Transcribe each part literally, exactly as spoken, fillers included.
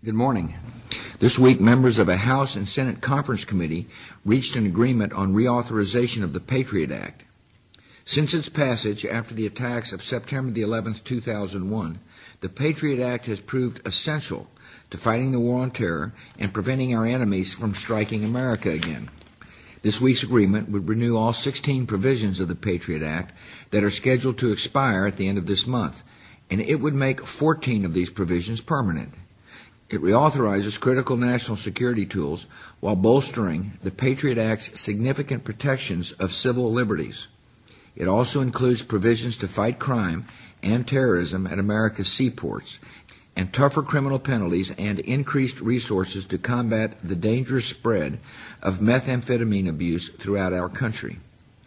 Good morning. This week, members of a House and Senate Conference Committee reached an agreement on reauthorization of the Patriot Act. Since its passage after the attacks of September the eleventh, two thousand one, the Patriot Act has proved essential to fighting the war on terror and preventing our enemies from striking America again. This week's agreement would renew all sixteen provisions of the Patriot Act that are scheduled to expire at the end of this month, and it would make fourteen of these provisions permanent. It reauthorizes critical national security tools while bolstering the Patriot Act's significant protections of civil liberties. It also includes provisions to fight crime and terrorism at America's seaports, and tougher criminal penalties and increased resources to combat the dangerous spread of methamphetamine abuse throughout our country.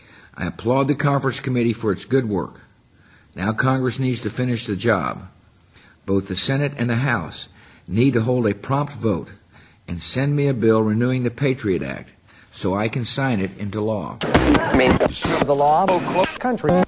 I applaud the Conference Committee for its good work. Now Congress needs to finish the job. Both the Senate and the House need to hold a prompt vote and send me a bill renewing the Patriot Act so I can sign it into law. I mean, the law of country.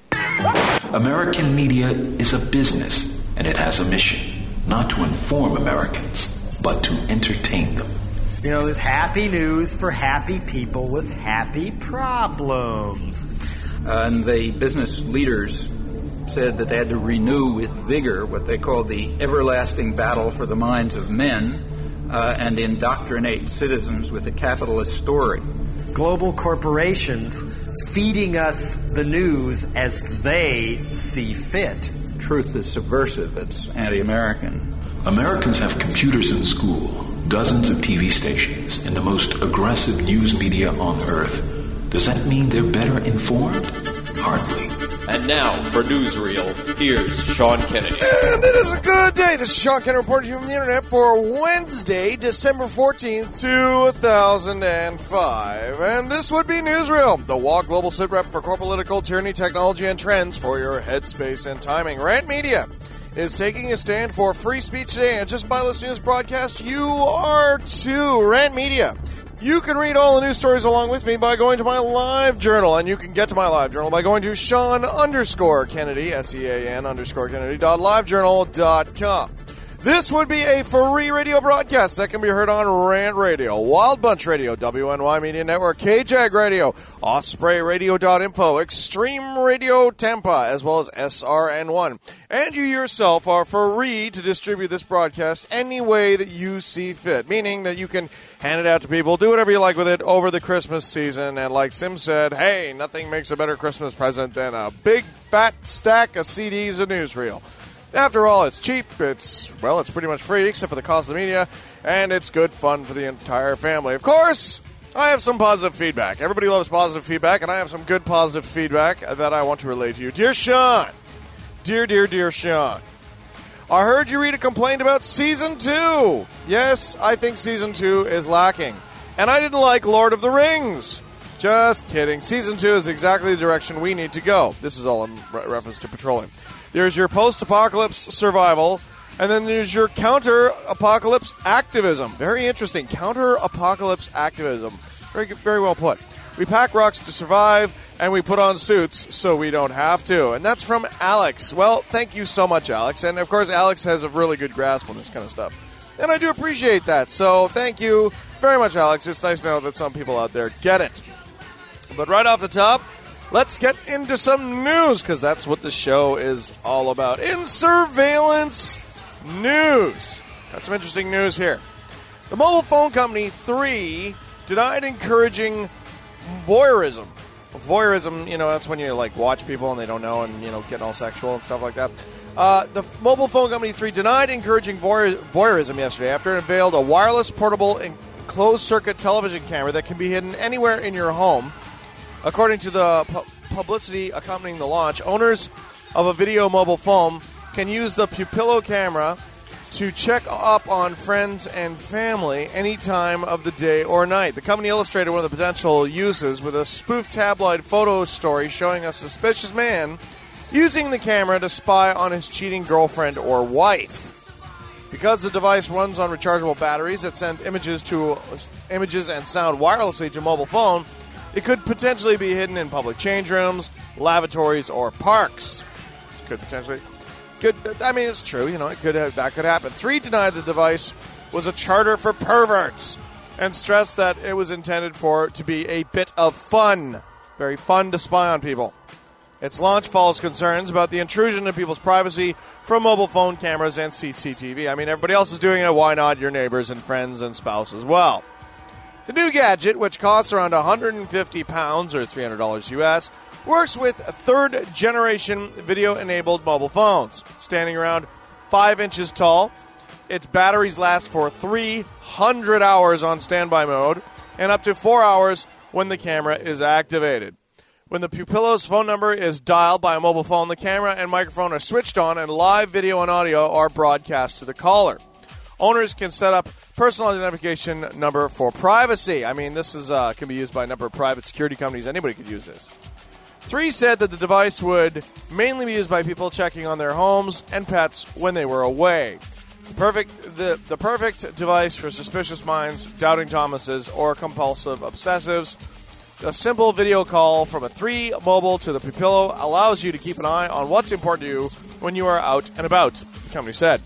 American media is a business, and it has a mission, not to inform Americans, but to entertain them. You know, there's happy news for happy people with happy problems. Uh, and the business leaders said that they had to renew with vigor what they called the everlasting battle for the minds of men uh, and indoctrinate citizens with a capitalist story. Global corporations feeding us the news as they see fit. Truth is subversive. It's anti-American. Americans have computers in school, dozens of T V stations, and the most aggressive news media on earth. Does that mean they're better informed? Hardly. And now, for Newsreel, here's Sean Kennedy. And it is a good day. This is Sean Kennedy reporting to you from the Internet for Wednesday, December fourteenth, two thousand five. And this would be Newsreel, the W A Global Sitrep for corporate political tyranny, technology, and trends for your headspace and timing. Rant Media is taking a stand for free speech today, and just by listening to this broadcast, you are too. Rant Media. You can read all the news stories along with me by going to my live journal, and you can get to my live journal by going to Sean underscore Kennedy, S E A N underscore Kennedy dot livejournal dot com. This would be a free radio broadcast that can be heard on Rant Radio, Wild Bunch Radio, W N Y Media Network, K J A G Radio, Osprey Radio dot info, Extreme Radio Tampa, as well as S R N one. And you yourself are free to distribute this broadcast any way that you see fit, meaning that you can hand it out to people, do whatever you like with it over the Christmas season. And like Sim said, hey, nothing makes a better Christmas present than a big fat stack of C Ds of newsreel. After all, it's cheap, it's, well, it's pretty much free except for the cost of the media, and it's good fun for the entire family. Of course, I have some positive feedback. Everybody loves positive feedback, and I have some good positive feedback that I want to relay to you. Dear Sean, dear, dear, dear Sean, I heard you read a complaint about Season two. Yes, I think Season two is lacking, and I didn't like Lord of the Rings. Just kidding. Season two is exactly the direction we need to go. This is all in re- reference to petroleum. There's your post-apocalypse survival, and then there's your counter-apocalypse activism. Very interesting. Counter-apocalypse activism. Very, very well put. We pack rocks to survive, and we put on suits so we don't have to. And that's from Alex. Well, thank you so much, Alex. And, of course, Alex has a really good grasp on this kind of stuff. And I do appreciate that. So thank you very much, Alex. It's nice to know that some people out there get it. But right off the top, let's get into some news, because that's what the show is all about. In surveillance news. Got some interesting news here. The mobile phone company three denied encouraging voyeurism. Voyeurism, you know, that's when you, like, watch people and they don't know and, you know, getting all sexual and stuff like that. Uh, the mobile phone company three denied encouraging voyeur- voyeurism yesterday after it unveiled a wireless, portable, and closed-circuit television camera that can be hidden anywhere in your home. According to the pu- publicity accompanying the launch, owners of a video mobile phone can use the Pupillo camera to check up on friends and family any time of the day or night. The company illustrated one of the potential uses with a spoof tabloid photo story showing a suspicious man using the camera to spy on his cheating girlfriend or wife. Because the device runs on rechargeable batteries that send images to images and sound wirelessly to mobile phone, it could potentially be hidden in public change rooms, lavatories, or parks. Could potentially. Could, I mean, it's true. You know, it could have, that could happen. Three denied the device was a charter for perverts, and stressed that it was intended for to be a bit of fun. Very fun to spy on people. Its launch follows concerns about the intrusion of people's privacy from mobile phone cameras and C C T V. I mean, everybody else is doing it. Why not your neighbors and friends and spouse as well? The new gadget, which costs around one hundred fifty pounds or three hundred dollars U S, works with third-generation video-enabled mobile phones. Standing around five inches tall, its batteries last for three hundred hours on standby mode and up to four hours when the camera is activated. When the pupillo's phone number is dialed by a mobile phone, the camera and microphone are switched on and live video and audio are broadcast to the caller. Owners can set up personal identification number for privacy. I mean, this is uh, can be used by a number of private security companies. Anybody could use this. Three said that the device would mainly be used by people checking on their homes and pets when they were away. The perfect, the, the perfect device for suspicious minds, doubting Thomases, or compulsive obsessives. A simple video call from a three mobile to the pupillo allows you to keep an eye on what's important to you when you are out and about, the company said.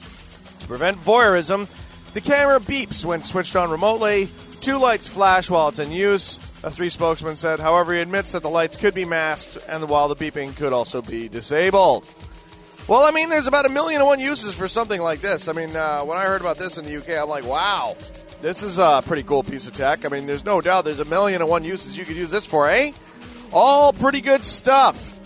To prevent voyeurism, the camera beeps when switched on remotely. Two lights flash while it's in use, a three spokesman said. However, he admits that the lights could be masked and while the beeping could also be disabled. Well, I mean, there's about a million and one uses for something like this. I mean, uh, when I heard about this in the U K, I'm like, wow. This is a pretty cool piece of tech. I mean, there's no doubt there's a million and one uses you could use this for, eh? All pretty good stuff.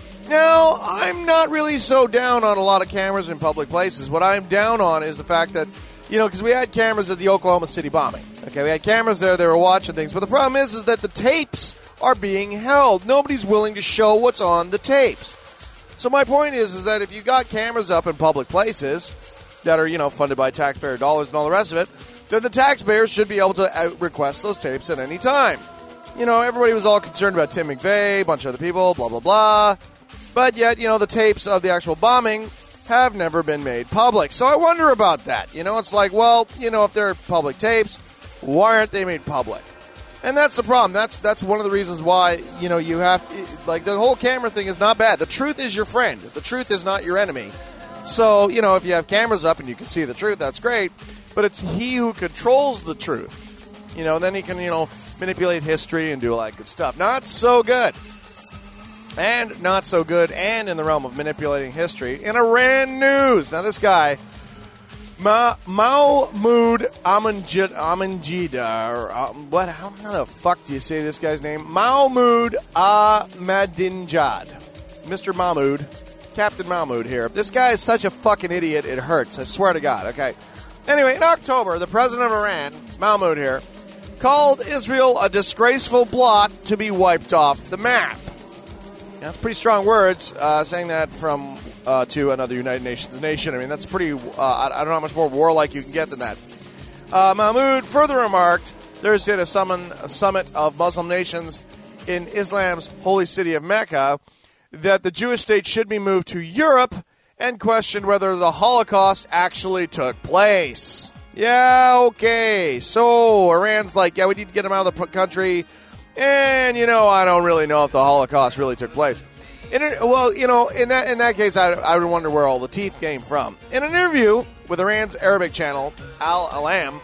Now, I'm not really so down on a lot of cameras in public places. What I'm down on is the fact that, you know, because we had cameras at the Oklahoma City bombing. Okay, we had cameras there, they were watching things. But the problem is, is that the tapes are being held. Nobody's willing to show what's on the tapes. So my point is, is that if you got cameras up in public places that are, you know, funded by taxpayer dollars and all the rest of it, then the taxpayers should be able to out request those tapes at any time. You know, everybody was all concerned about Tim McVeigh, a bunch of other people, blah, blah, blah. But yet, you know, the tapes of the actual bombing have never been made public. So I wonder about that. You know, it's like, well, you know, if they're public tapes, why aren't they made public? And that's the problem. That's that's one of the reasons why, you know, you have, like, the whole camera thing is not bad. The truth is your friend. The truth is not your enemy. So, you know, if you have cameras up and you can see the truth, that's great. But it's he who controls the truth. You know, then he can, you know, manipulate history and do all that good stuff. Not so good. And not so good, and in the realm of manipulating history, in Iran news. Now, this guy, Ma- Mahmoud Ahmadinejad, or uh, what? How the fuck do you say this guy's name? Mahmoud Ahmadinejad. Mister Mahmoud, Captain Mahmoud here. This guy is such a fucking idiot, it hurts. I swear to God, okay? Anyway, in October, the president of Iran, Mahmoud here, called Israel a disgraceful blot to be wiped off the map. Now, that's pretty strong words, uh, saying that from uh, to another United Nations nation. I mean, that's pretty, uh, I, I don't know how much more warlike you can get than that. Uh, Mahmoud further remarked Thursday at a, summon, a summit of Muslim nations in Islam's holy city of Mecca that the Jewish state should be moved to Europe, and questioned whether the Holocaust actually took place. Yeah, okay. So Iran's like, yeah, we need to get them out of the country. And, you know, I don't really know if the Holocaust really took place. In a, well, you know, in that in that case, I, I would wonder where all the teeth came from. In an interview with Iran's Arabic channel, Al Alam,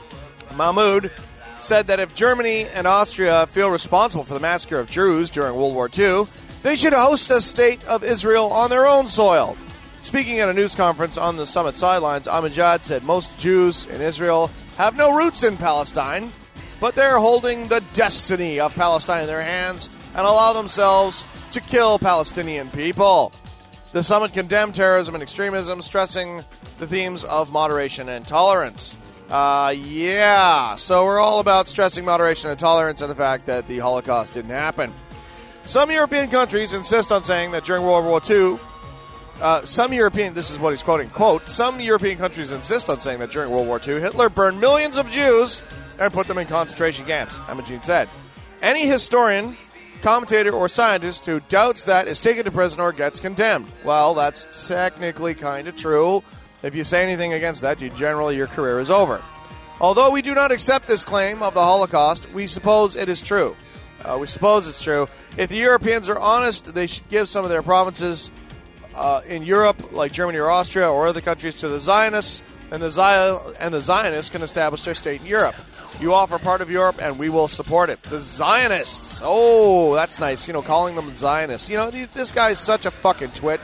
Mahmoud said that if Germany and Austria feel responsible for the massacre of Jews during World War Two, they should host a state of Israel on their own soil. Speaking at a news conference on the summit sidelines, Ahmadinejad said most Jews in Israel have no roots in Palestine, but they're holding the destiny of Palestine in their hands and allow themselves to kill Palestinian people. The summit condemned terrorism and extremism, stressing the themes of moderation and tolerance. Uh, yeah, so we're all about stressing moderation and tolerance and the fact that the Holocaust didn't happen. Some European countries insist on saying that during World War Two, Uh, some European, this is what he's quoting, quote, some European countries insist on saying that during World War Two, Hitler burned millions of Jews and put them in concentration camps, Ahmadinejad said. Any historian, commentator, or scientist who doubts that is taken to prison or gets condemned. Well, that's technically kind of true. If you say anything against that, you generally, your career is over. Although we do not accept this claim of the Holocaust, we suppose it is true. Uh, we suppose it's true. If the Europeans are honest, they should give some of their provinces Uh, in Europe, like Germany or Austria or other countries, to the Zionists and the, Zion- and the Zionists can establish their state in Europe. You offer part of Europe, and we will support it. The Zionists. Oh, that's nice. You know, calling them Zionists. You know, this guy's such a fucking twit.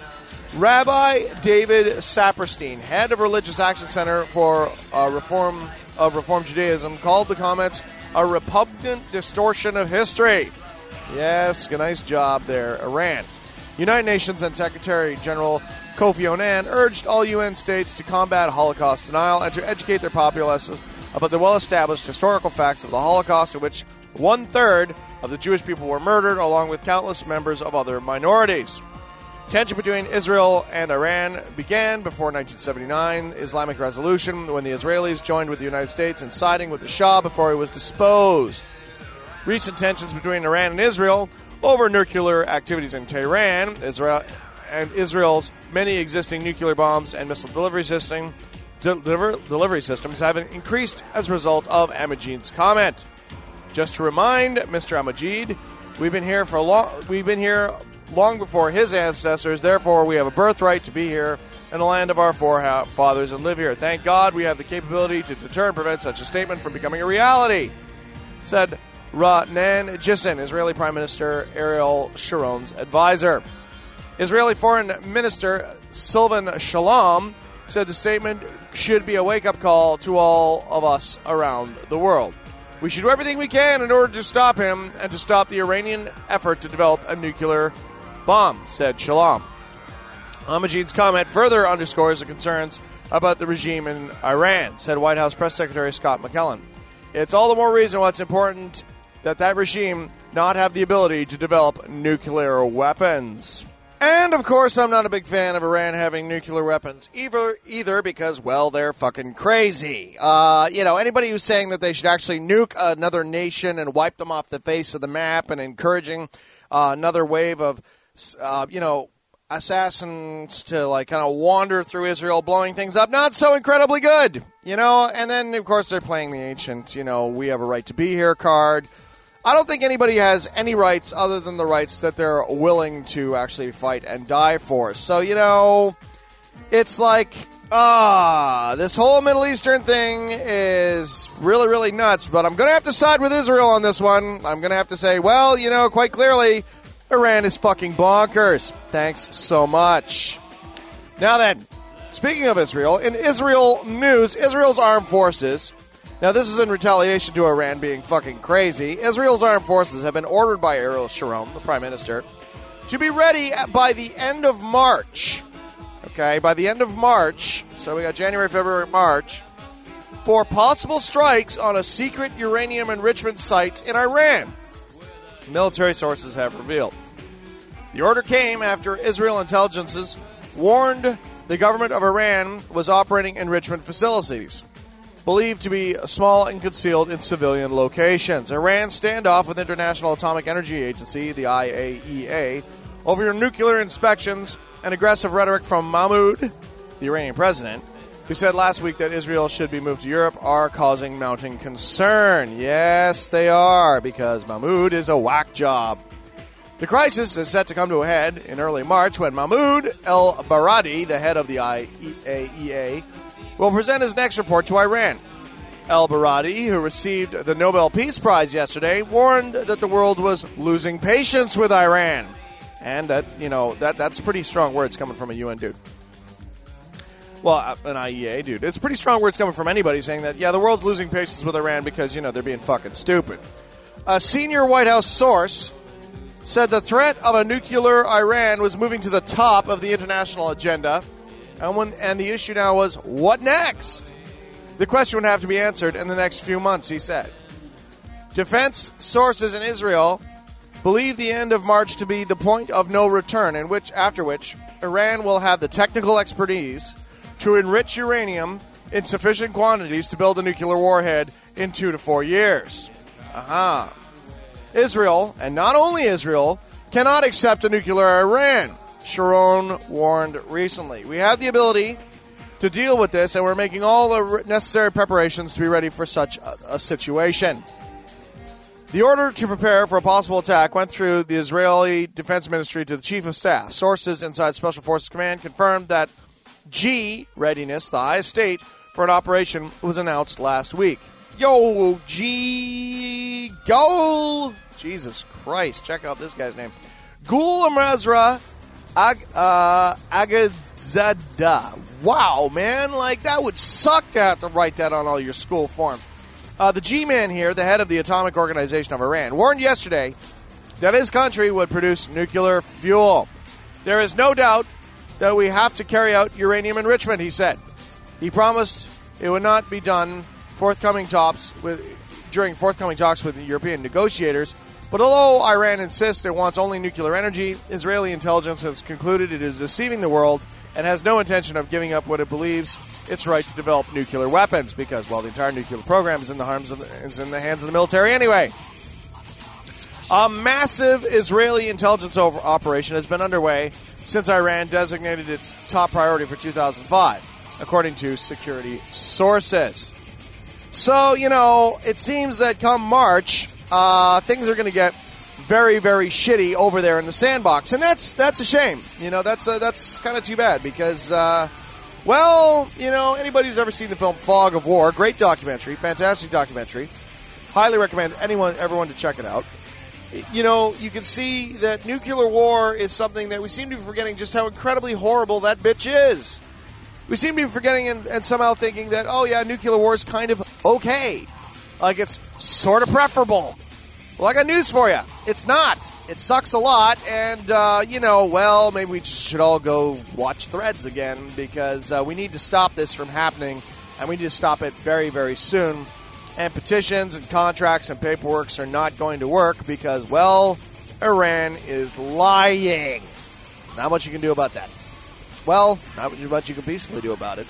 Rabbi David Saperstein, head of Religious Action Center for uh, Reform of Reform Judaism, called the comments a repugnant distortion of history. Yes, a nice job there, Iran. United Nations and Secretary General Kofi Annan urged all U N states to combat Holocaust denial and to educate their populaces about the well-established historical facts of the Holocaust, in which one-third of the Jewish people were murdered, along with countless members of other minorities. Tension between Israel and Iran began before nineteen seventy-nine Islamic Resolution, when the Israelis joined with the United States in siding with the Shah before he was disposed. Recent tensions between Iran and Israel over nuclear activities in Tehran, Israel, and Israel's many existing nuclear bombs and missile delivery system Deliver, delivery systems have increased as a result of Ahmadinejad's comment. Just to remind Mister Ahmadinejad, we've been here for long. We've been here long before his ancestors. Therefore, we have a birthright to be here in the land of our forefathers and live here. Thank God we have the capability to deter and prevent such a statement from becoming a reality," said Ra'nan Gissin, Israeli Prime Minister Ariel Sharon's advisor. Israeli Foreign Minister Silvan Shalom said the statement should be a wake-up call to all of us around the world. We should do everything we can in order to stop him and to stop the Iranian effort to develop a nuclear bomb, said Shalom. Ahmadinejad's comment further underscores the concerns about the regime in Iran, said White House Press Secretary Scott McKellen. It's all the more reason why it's important that that regime not have the ability to develop nuclear weapons. And, of course, I'm not a big fan of Iran having nuclear weapons either, either because, well, they're fucking crazy. Uh, you know, anybody who's saying that they should actually nuke another nation and wipe them off the face of the map and encouraging uh, another wave of, uh, you know, assassins to, like, kind of wander through Israel, blowing things up, not so incredibly good, you know? And then, of course, they're playing the ancient, you know, we have a right to be here card. I don't think anybody has any rights other than the rights that they're willing to actually fight and die for. So, you know, it's like, ah, this whole Middle Eastern thing is really, really nuts. But I'm going to have to side with Israel on this one. I'm going to have to say, well, you know, quite clearly, Iran is fucking bonkers. Thanks so much. Now then, speaking of Israel, in Israel news, Israel's armed forces... Now, this is in retaliation to Iran being fucking crazy. Israel's armed forces have been ordered by Ariel Sharon, the prime minister, to be ready by the end of March. Okay, by the end of March, so we got January, February, March, for possible strikes on a secret uranium enrichment site in Iran, military sources have revealed. The order came after Israel intelligences warned the government of Iran was operating enrichment facilities, believed to be small and concealed in civilian locations. Iran's standoff with International Atomic Energy Agency, the I A E A, over nuclear inspections and aggressive rhetoric from Mahmoud, the Iranian president, who said last week that Israel should be moved to Europe, are causing mounting concern. Yes, they are, because Mahmoud is a whack job. The crisis is set to come to a head in early March when Mahmoud El-Baradi, the head of the I A E A, will present his next report to Iran. El-Baradi, who received the Nobel Peace Prize yesterday, warned that the world was losing patience with Iran. And that, you know, that that's pretty strong words coming from a U N dude. Well, an I A E A dude. It's pretty strong words coming from anybody saying that, yeah, the world's losing patience with Iran because, you know, they're being fucking stupid. A senior White House source said the threat of a nuclear Iran was moving to the top of the international agenda. And, when, and the issue now was, what next? The question would have to be answered in the next few months, he said. Defense sources in Israel believe the end of March to be the point of no return, in which, after which Iran will have the technical expertise to enrich uranium in sufficient quantities to build a nuclear warhead in two to four years. Aha. Israel, and not only Israel, cannot accept a nuclear Iran, Sharon warned recently. We have the ability to deal with this, and we're making all the necessary preparations to be ready for such a, a situation. The order to prepare for a possible attack went through the Israeli Defense Ministry to the Chief of Staff. Sources inside Special Forces Command confirmed that G readiness, the highest state for an operation, was announced last week. Yo, G, go! Jesus Christ, check out this guy's name. Gul Amrazra Ag, uh, Agadzada. Wow, man, like that would suck to have to write that on all your school forms. Uh, the G-man here, the head of the Atomic Organization of Iran, warned yesterday that his country would produce nuclear fuel. There is no doubt that we have to carry out uranium enrichment, he said. He promised it would not be done forthcoming talks with during forthcoming talks with the European negotiators. But although Iran insists it wants only nuclear energy, Israeli intelligence has concluded it is deceiving the world and has no intention of giving up what it believes its right to develop nuclear weapons, because, well, the entire nuclear program is in the, harms of the, is in the hands of the military anyway. A massive Israeli intelligence over operation has been underway since Iran designated its top priority for two thousand five, according to security sources. So, you know, it seems that come March, uh, things are going to get very, very shitty over there in the sandbox, and that's that's a shame. You know, that's uh, that's kind of too bad because, uh, well, you know, anybody who's ever seen the film Fog of War, great documentary, fantastic documentary, highly recommend anyone, everyone to check it out. You know, you can see that nuclear war is something that we seem to be forgetting just how incredibly horrible that bitch is. We seem to be forgetting and, and somehow thinking that, oh yeah, nuclear war is kind of okay. Like it's sort of preferable. Well, I got news for you. It's not. It sucks a lot, and, uh, you know, well, maybe we should all go watch Threads again, because uh, we need to stop this from happening, and we need to stop it very, very soon. And petitions and contracts and paperwork are not going to work because, well, Iran is lying. Not much you can do about that. Well, not much you can peacefully do about it.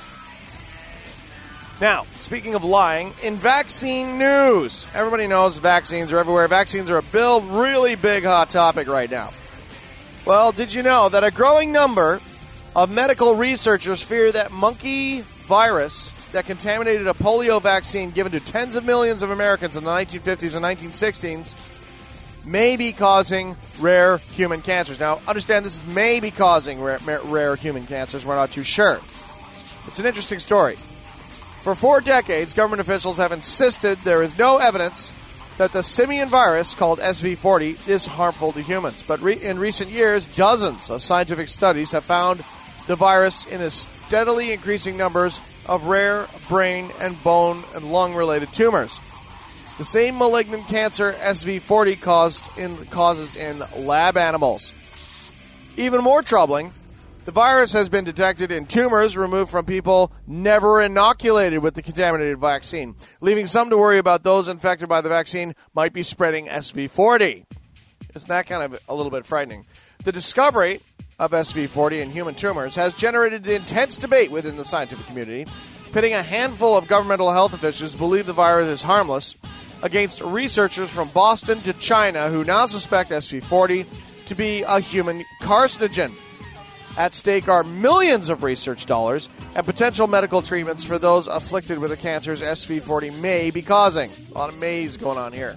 Now, speaking of lying, in vaccine news, everybody knows vaccines are everywhere. Vaccines are a big, really big hot topic right now. Well, did you know that a growing number of medical researchers fear that monkey virus that contaminated a polio vaccine given to tens of millions of Americans in the nineteen fifties and nineteen sixties may be causing rare human cancers. Now, understand this is may be causing rare, rare human cancers. We're not too sure. It's an interesting story. For four decades, government officials have insisted there is no evidence that the simian virus, called S V forty, is harmful to humans. But re- in recent years, dozens of scientific studies have found the virus in a steadily increasing numbers of rare brain and bone and lung-related tumors. The same malignant cancer S V forty caused in, causes in lab animals. Even more troubling, the virus has been detected in tumors removed from people never inoculated with the contaminated vaccine, leaving some to worry about those infected by the vaccine might be spreading S V forty. Isn't that kind of a little bit frightening? The discovery of S V forty in human tumors has generated intense debate within the scientific community, pitting a handful of governmental health officials who believe the virus is harmless against researchers from Boston to China who now suspect S V forty to be a human carcinogen. At stake are millions of research dollars and potential medical treatments for those afflicted with the cancers S V forty may be causing. A lot of maze going on here.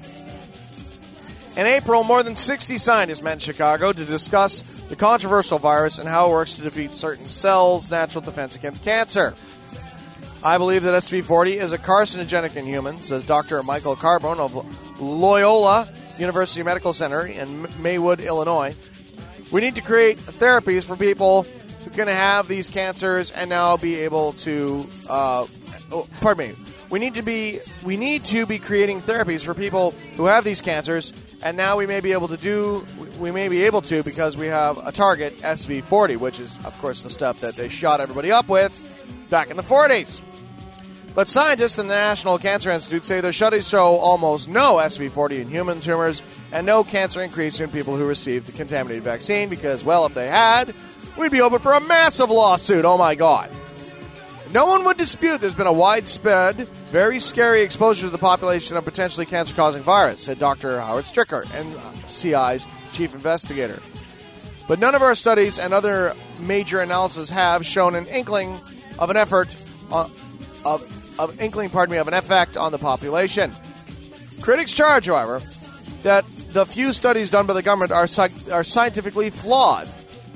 In April, more than sixty scientists met in Chicago to discuss the controversial virus and how it works to defeat certain cells' natural defense against cancer. I believe that S V forty is a carcinogenic in humans, says Doctor Michael Carbone of Loyola University Medical Center in Maywood, Illinois. We need to create therapies for people who can have these cancers and now be able to, uh, oh, pardon me, we need to be we need to be creating therapies for people who have these cancers, and now we may be able to do, we may be able to because we have a target, S V forty, which is, of course, the stuff that they shot everybody up with back in the forties. But scientists in the National Cancer Institute say their studies show almost no S V forty in human tumors and no cancer increase in people who received the contaminated vaccine because, well, if they had, we'd be open for a massive lawsuit. Oh, my God. No one would dispute there's been a widespread, very scary exposure to the population of potentially cancer-causing virus, said Doctor Howard Stricker, N C I's chief investigator. But none of our studies and other major analyses have shown an inkling of an effort on, of Of inkling, pardon me, of an effect on the population. Critics charge, however, that the few studies done by the government are, are scientifically flawed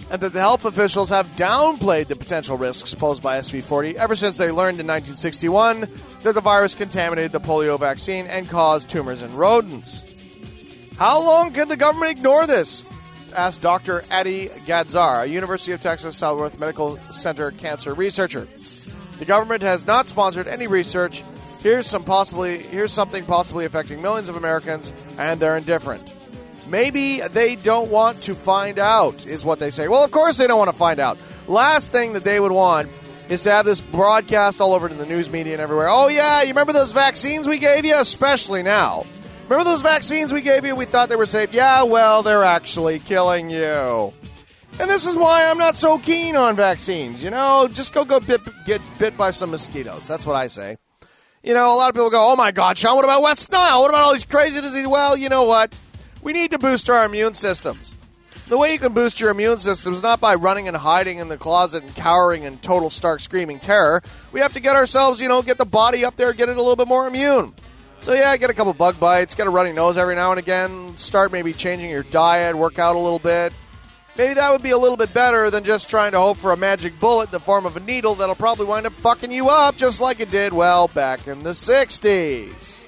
and that the health officials have downplayed the potential risks posed by S V forty ever since they learned in nineteen sixty-one that the virus contaminated the polio vaccine and caused tumors in rodents. How long can the government ignore this? Asked Doctor Adi Gadzar, a University of Texas Southworth Medical Center cancer researcher. The government has not sponsored any research. Here's some possibly here's something possibly affecting millions of Americans, and they're indifferent. Maybe they don't want to find out, is what they say. Well, of course they don't want to find out. Last thing that they would want is to have this broadcast all over to the news media and everywhere. Oh, yeah, you remember those vaccines we gave you? Especially now. Remember those vaccines we gave you? We thought they were safe. Yeah, well, they're actually killing you. And this is why I'm not so keen on vaccines. You know, just go, go bit, get bit by some mosquitoes. That's what I say. You know, a lot of people go, oh, my God, Sean, what about West Nile? What about all these crazy diseases? Well, you know what? We need to boost our immune systems. The way you can boost your immune system is not by running and hiding in the closet and cowering in total stark screaming terror. We have to get ourselves, you know, get the body up there, get it a little bit more immune. So, yeah, get a couple bug bites, get a runny nose every now and again, start maybe changing your diet, work out a little bit. Maybe that would be a little bit better than just trying to hope for a magic bullet in the form of a needle that'll probably wind up fucking you up just like it did, well, back in the sixties.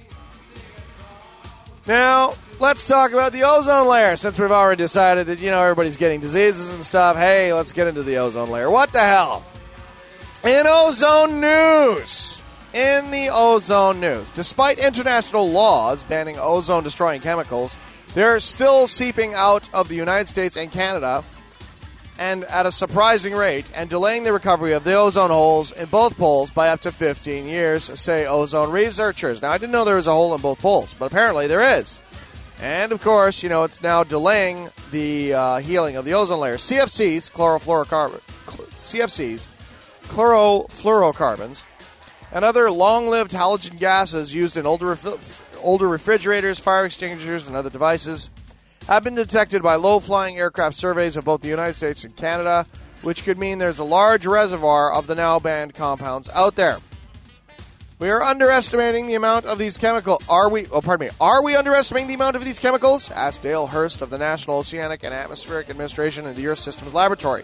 Now, let's talk about the ozone layer. Since we've already decided that, you know, everybody's getting diseases and stuff, hey, let's get into the ozone layer. What the hell? In ozone news, in the ozone news, despite international laws banning ozone-destroying chemicals, they're still seeping out of the United States and Canada, and at a surprising rate, and delaying the recovery of the ozone holes in both poles by up to fifteen years, say ozone researchers. Now, I didn't know there was a hole in both poles, but apparently there is. And, of course, you know, it's now delaying the uh, healing of the ozone layer. C F Cs, chlorofluorocarbon, C F Cs, chlorofluorocarbons, and other long-lived halogen gases used in older ref- older refrigerators, fire extinguishers, and other devices have been detected by low-flying aircraft surveys of both the United States and Canada, which could mean there's a large reservoir of the now banned compounds out there. We are underestimating the amount of these chemicals. Are we? Oh, pardon me. Are we underestimating the amount of these chemicals? Asked Dale Hurst of the National Oceanic and Atmospheric Administration in the Earth Systems Laboratory.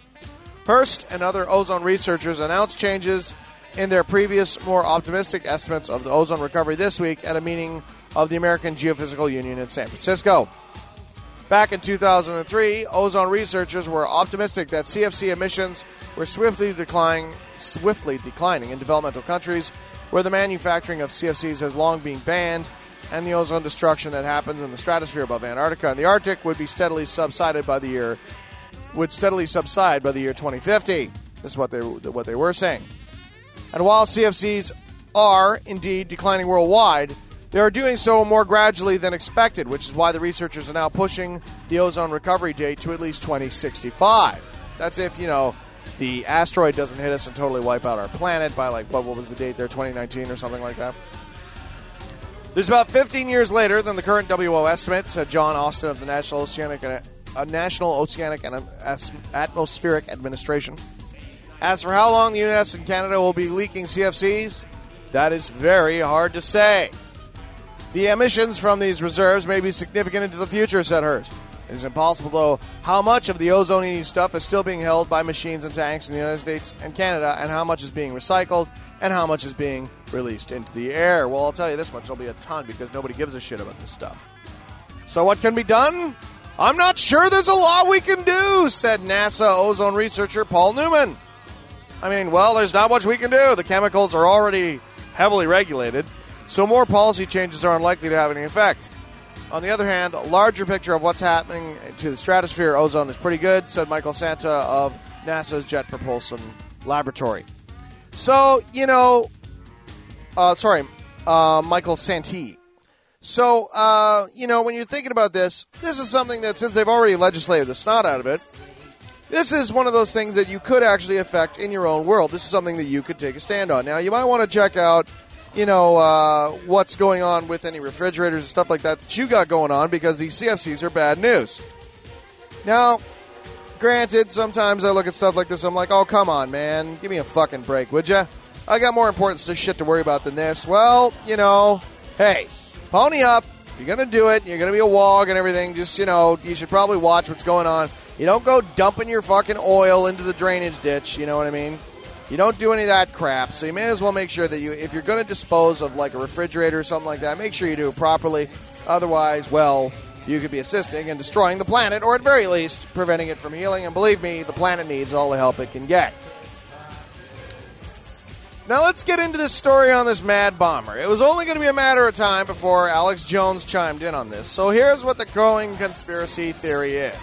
Hurst and other ozone researchers announced changes in their previous, more optimistic estimates of the ozone recovery this week at a meeting of the American Geophysical Union in San Francisco. Back in two thousand three, ozone researchers were optimistic that C F C emissions were swiftly declining, swiftly declining in developmental countries where the manufacturing of C F Cs has long been banned, and the ozone destruction that happens in the stratosphere above Antarctica and the Arctic would be steadily subsided by the year would steadily subside by the year twenty fifty. This is what they what they were saying. And while C F Cs are indeed declining worldwide, they are doing so more gradually than expected, which is why the researchers are now pushing the ozone recovery date to at least twenty sixty-five. That's if, you know, the asteroid doesn't hit us and totally wipe out our planet by, like, what, what was the date there, twenty nineteen or something like that. There's about fifteen years later than the current W O estimate, said John Austin of the National Oceanic and uh, National Oceanic and Atmospheric Administration. As for how long the U S and Canada will be leaking C F Cs, that is very hard to say. The emissions from these reserves may be significant into the future, said Hurst. It is impossible to know how much of the ozone-eating stuff is still being held by machines and tanks in the United States and Canada, and how much is being recycled, and how much is being released into the air. Well, I'll tell you this much, there'll be a ton, because nobody gives a shit about this stuff. So what can be done? I'm not sure there's a lot we can do, said NASA ozone researcher Paul Newman. I mean, well, there's not much we can do. The chemicals are already heavily regulated, so more policy changes are unlikely to have any effect. On the other hand, a larger picture of what's happening to the stratosphere ozone is pretty good, said Michael Santa of NASA's Jet Propulsion Laboratory. So, you know, uh, sorry, uh, Michael Santee. So, uh, you know, when you're thinking about this, this is something that, since they've already legislated the snot out of it, this is one of those things that you could actually affect in your own world. This is something that you could take a stand on. Now, you might want to check out, you know, uh, what's going on with any refrigerators and stuff like that that you got going on, because these C F Cs are bad news. Now, granted, sometimes I look at stuff like this, I'm like, oh, come on, man. Give me a fucking break, would ya? I got more important shit to worry about than this. Well, you know, hey, pony up. If you're going to do it, you're going to be a wog and everything, just, you know, you should probably watch what's going on. You don't go dumping your fucking oil into the drainage ditch, you know what I mean? You don't do any of that crap, so you may as well make sure that you, if you're going to dispose of like a refrigerator or something like that, make sure you do it properly. Otherwise, well, you could be assisting in destroying the planet, or at very least, preventing it from healing. And believe me, the planet needs all the help it can get. Now let's get into this story on this mad bomber. It was only going to be a matter of time before Alex Jones chimed in on this. So here's what the growing conspiracy theory is.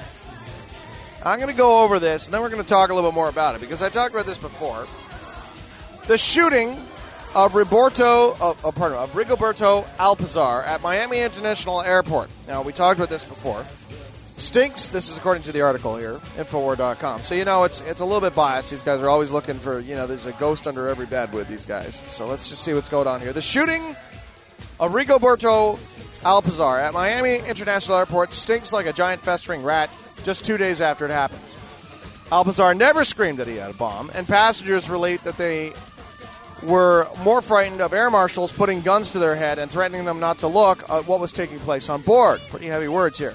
I'm going to go over this, and then we're going to talk a little bit more about it, because I talked about this before. The shooting of Roberto, uh, oh, pardon, of Rigoberto Alpizar at Miami International Airport. Now, we talked about this before. Stinks. This is according to the article here, Infowar dot com. So, you know, it's it's a little bit biased. These guys are always looking for, you know, there's a ghost under every bed with these guys. So let's just see what's going on here. The shooting of Rigoberto Alpizar at Miami International Airport stinks like a giant festering rat just two days after it happens. Alpizar never screamed that he had a bomb, and passengers relate that they were more frightened of air marshals putting guns to their head and threatening them not to look at what was taking place on board. Pretty heavy words here.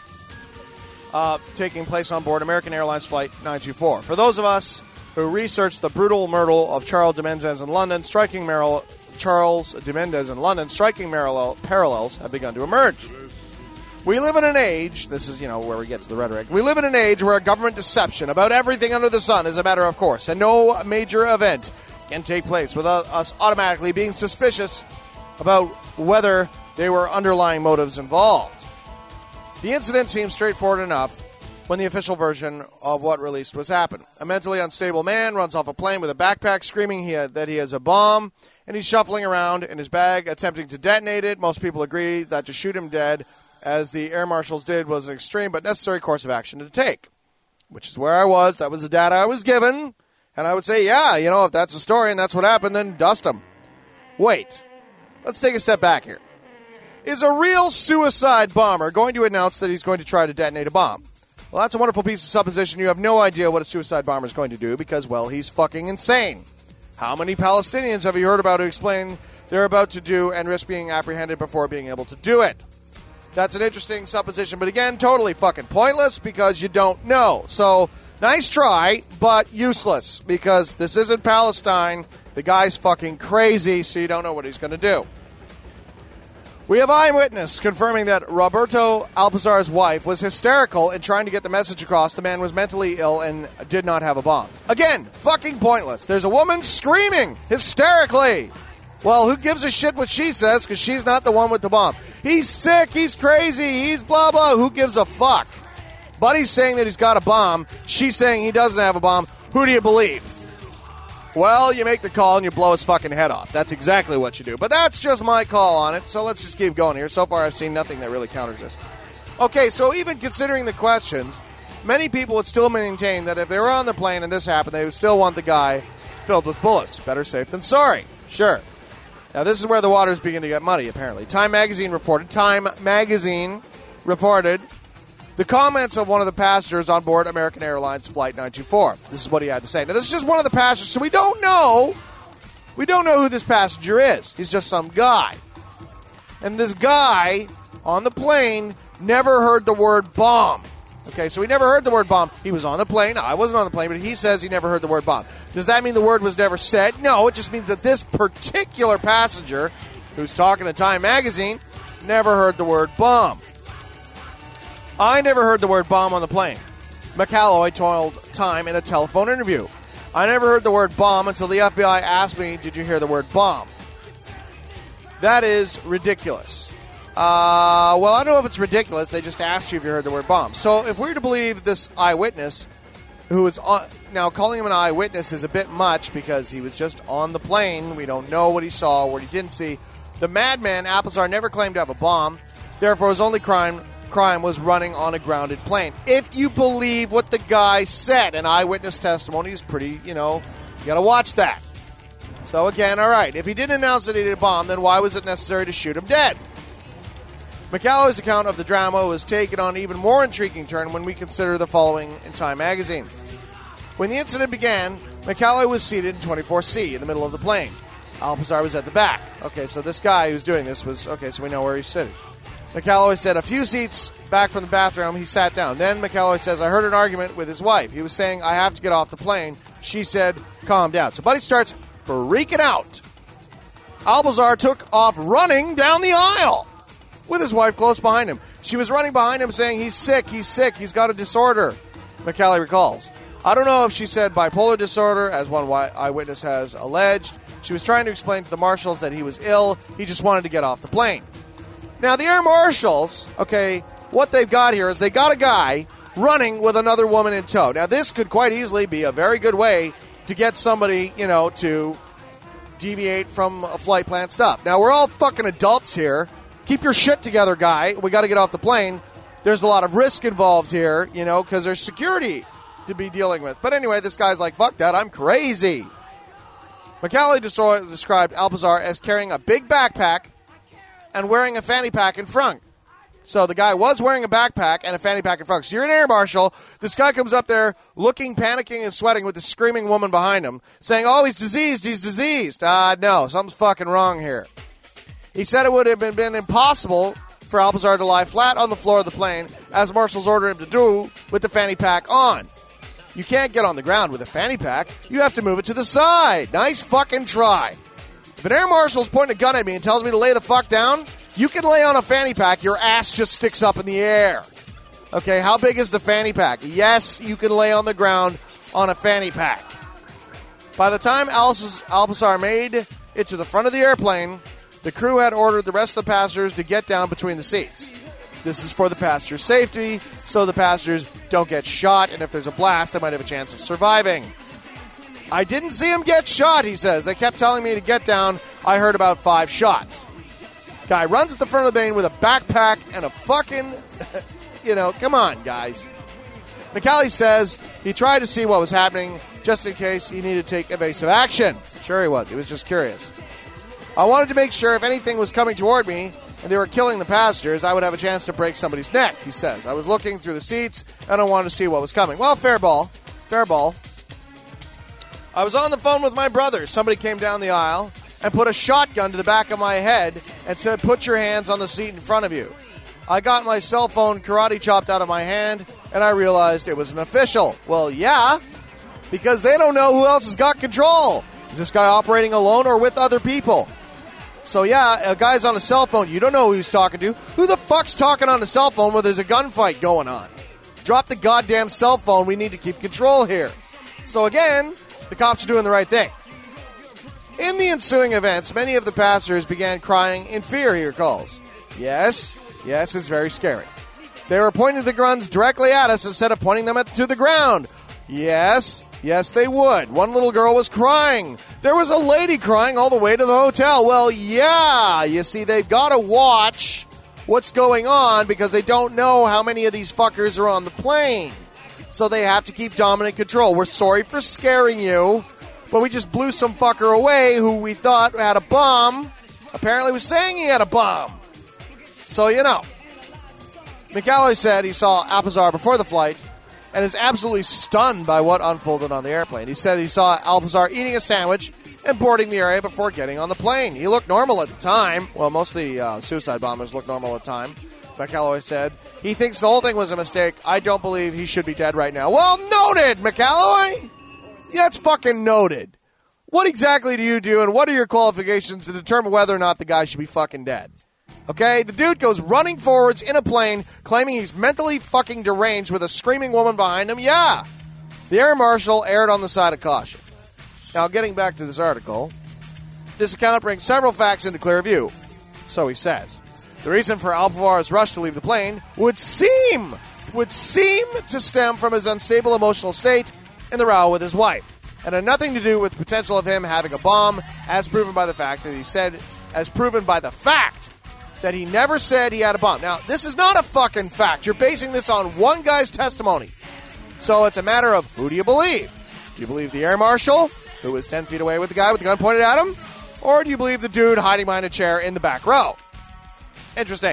Uh, taking place on board American Airlines Flight nine two four. For those of us who researched the brutal murder of Charles de Mendes in London, striking Merrill, Charles de Mendes in London, striking parallel, parallels have begun to emerge. We live in an age, this is, you know, where we get to the rhetoric, we live in an age where government deception about everything under the sun is a matter of course, and no major event can take place without us automatically being suspicious about whether there were underlying motives involved. The incident seems straightforward enough when the official version of what released was happened. A mentally unstable man runs off a plane with a backpack screaming he had, that he has a bomb, and he's shuffling around in his bag attempting to detonate it. Most people agree that to shoot him dead, as the air marshals did, was an extreme but necessary course of action to take, which is where I was. That was the data I was given, and I would say, yeah, you know, if that's the story and that's what happened, then dust him. Wait, let's take a step back here. Is a real suicide bomber going to announce that he's going to try to detonate a bomb? Well, that's a wonderful piece of supposition. You have no idea what a suicide bomber is going to do because, well, he's fucking insane. How many Palestinians have you heard about who explain they're about to do and risk being apprehended before being able to do it? That's an interesting supposition, but again, totally fucking pointless because you don't know. So, nice try, but useless because this isn't Palestine. The guy's fucking crazy, so you don't know what he's going to do. We have eyewitness confirming that Roberto Alpizar's wife was hysterical in trying to get the message across the man was mentally ill and did not have a bomb. Again, fucking pointless. There's a woman screaming hysterically. Well, who gives a shit what she says because she's not the one with the bomb. He's sick, he's crazy, he's blah, blah. Who gives a fuck? Buddy's saying that he's got a bomb. She's saying he doesn't have a bomb. Who do you believe? Well, you make the call and you blow his fucking head off. That's exactly what you do. But that's just my call on it, so let's just keep going here. So far, I've seen nothing that really counters this. Okay, so even considering the questions, many people would still maintain that if they were on the plane and this happened, they would still want the guy filled with bullets. Better safe than sorry. Sure. Now, this is where the waters begin to get muddy, apparently. Time Magazine reported, Time Magazine reported the comments of one of the passengers on board American Airlines Flight nine two four. This is what he had to say. Now, this is just one of the passengers, so we don't know. We don't know who this passenger is. He's just some guy. And this guy on the plane never heard the word bomb. Okay, so he never heard the word bomb. He was on the plane. I wasn't on the plane, but he says he never heard the word bomb. Does that mean the word was never said? No, it just means that this particular passenger, who's talking to Time Magazine, never heard the word bomb. I never heard the word bomb on the plane. McAlloy told Time in a telephone interview. I never heard the word bomb until the F B I asked me, did you hear the word bomb? That is ridiculous. Uh, well, I don't know if it's ridiculous. They just asked you if you heard the word bomb. So if we're to believe this eyewitness, who is on, now calling him an eyewitness is a bit much because he was just on the plane. We don't know what he saw, what he didn't see. The madman, Alpizar, never claimed to have a bomb. Therefore, his only crime crime was running on a grounded plane. If you believe what the guy said, and eyewitness testimony is pretty, you know, you got to watch that. So again, all right, if he didn't announce that he had a bomb, then why was it necessary to shoot him dead? McAlloy's account of the drama was taken on an even more intriguing turn when we consider the following in Time Magazine. When the incident began, McAlloy was seated in twenty-four C in the middle of the plane. Alpizar was at the back. Okay, so this guy who's doing this was, okay, so we know where he's sitting. McAlloy said a few seats back from the bathroom, he sat down. Then McAlloy says, I heard an argument with his wife. He was saying, I have to get off the plane. She said, calm down. So Buddy starts freaking out. Alpizar took off running down the aisle with his wife close behind him. She was running behind him saying, he's sick, he's sick, he's got a disorder, McAlloy recalls. I don't know if she said bipolar disorder, as one eyewitness has alleged. She was trying to explain to the marshals that he was ill. He just wanted to get off the plane. Now, the air marshals, okay, what they've got here is they got a guy running with another woman in tow. Now, this could quite easily be a very good way to get somebody, you know, to deviate from a flight plan stuff. Now, we're all fucking adults here. Keep your shit together, guy. We got to get off the plane. There's a lot of risk involved here, you know, because there's security to be dealing with. But anyway, this guy's like, fuck that, I'm crazy. McAlloy described Alpizar as carrying a big backpack and wearing a fanny pack in front. So the guy was wearing a backpack and a fanny pack in front. So you're an air marshal. This guy comes up there looking, panicking, and sweating with the screaming woman behind him, saying, oh, he's diseased, he's diseased. Ah, uh, no, something's fucking wrong here. He said it would have been, been impossible for Alpizar to lie flat on the floor of the plane, as marshals ordered him to do, with the fanny pack on. You can't get on the ground with a fanny pack. You have to move it to the side. Nice fucking try. If an air marshal's pointing a gun at me and tells me to lay the fuck down, you can lay on a fanny pack. Your ass just sticks up in the air. Okay, how big is the fanny pack? Yes, you can lay on the ground on a fanny pack. By the time Alpizar made it to the front of the airplane, the crew had ordered the rest of the passengers to get down between the seats. This is for the passengers' safety, so the passengers don't get shot, and if there's a blast, they might have a chance of surviving. I didn't see him get shot, he says. They kept telling me to get down. I heard about five shots. Guy runs at the front of the plane with a backpack and a fucking, you know, come on, guys. McAlloy says he tried to see what was happening just in case he needed to take evasive action. Sure he was. He was just curious. I wanted to make sure if anything was coming toward me and they were killing the passengers, I would have a chance to break somebody's neck, he says. I was looking through the seats and I wanted to see what was coming. Well, fair ball. Fair ball. I was on the phone with my brother. Somebody came down the aisle and put a shotgun to the back of my head and said, put your hands on the seat in front of you. I got my cell phone karate chopped out of my hand, and I realized it was an official. Well, yeah, because they don't know who else has got control. Is this guy operating alone or with other people? So, yeah, a guy's on a cell phone. You don't know who he's talking to. Who the fuck's talking on a cell phone where there's a gunfight going on? Drop the goddamn cell phone. We need to keep control here. So, again, the cops are doing the right thing. In the ensuing events, many of the passengers began crying in fear, he recalls. Yes, yes, it's very scary. They were pointing the guns directly at us instead of pointing them at, to the ground. Yes, yes, they would. One little girl was crying. There was a lady crying all the way to the hotel. Well, yeah, you see, they've got to watch what's going on because they don't know how many of these fuckers are on the plane. So they have to keep dominant control. We're sorry for scaring you, but we just blew some fucker away who we thought had a bomb. Apparently was saying he had a bomb. So, you know. McAlloy said he saw Alpizar before the flight and is absolutely stunned by what unfolded on the airplane. He said he saw Alpizar eating a sandwich and boarding the area before getting on the plane. He looked normal at the time. Well, most of the uh, suicide bombers look normal at the time. McAlloy said he thinks the whole thing was a mistake. I don't believe he should be dead right now. Well, noted, McAlloy. Yeah, it's fucking noted. What exactly do you do, and what are your qualifications to determine whether or not the guy should be fucking dead? Okay, the dude goes running forwards in a plane, claiming he's mentally fucking deranged with a screaming woman behind him. Yeah, the air marshal erred on the side of caution. Now, getting back to this article, this account brings several facts into clear view. So he says. The reason for Alpizar's rush to leave the plane would seem, would seem to stem from his unstable emotional state in the row with his wife, and had nothing to do with the potential of him having a bomb, as proven by the fact that he said, as proven by the fact that he never said he had a bomb. Now, this is not a fucking fact. You're basing this on one guy's testimony. So it's a matter of who do you believe? Do you believe the air marshal, who was ten feet away with the guy with the gun pointed at him? Or do you believe the dude hiding behind a chair in the back row? Interesting.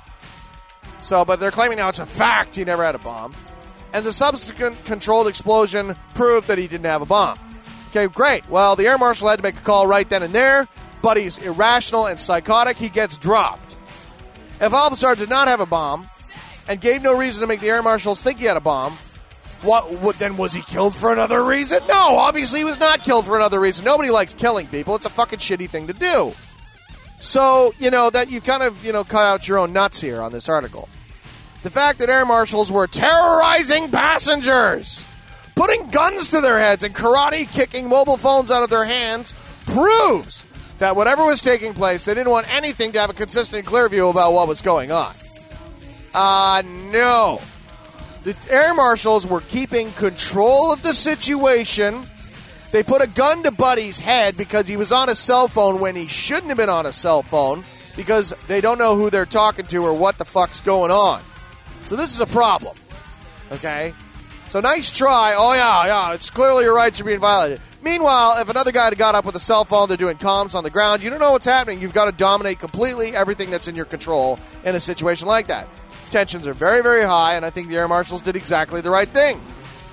So, but they're claiming now it's a fact he never had a bomb. And the subsequent controlled explosion proved that he didn't have a bomb. Okay, great. Well, the air marshal had to make a call right then and there, but he's irrational and psychotic. He gets dropped. If Alpizar did not have a bomb and gave no reason to make the air marshals think he had a bomb, what, what then was he killed for another reason? No, obviously he was not killed for another reason. Nobody likes killing people. It's a fucking shitty thing to do. So, you know, that you kind of, you know, cut out your own nuts here on this article. The fact that air marshals were terrorizing passengers, putting guns to their heads and karate kicking mobile phones out of their hands proves that whatever was taking place, they didn't want anything to have a consistent, clear view about what was going on. Uh, no. The air marshals were keeping control of the situation. They put a gun to Buddy's head because he was on a cell phone when he shouldn't have been on a cell phone because they don't know who they're talking to or what the fuck's going on. So this is a problem. Okay? So nice try. Oh, yeah, yeah, it's clearly your rights are being violated. Meanwhile, if another guy had got up with a cell phone, they're doing comms on the ground, you don't know what's happening. You've got to dominate completely everything that's in your control in a situation like that. Tensions are very, very high, and I think the air marshals did exactly the right thing.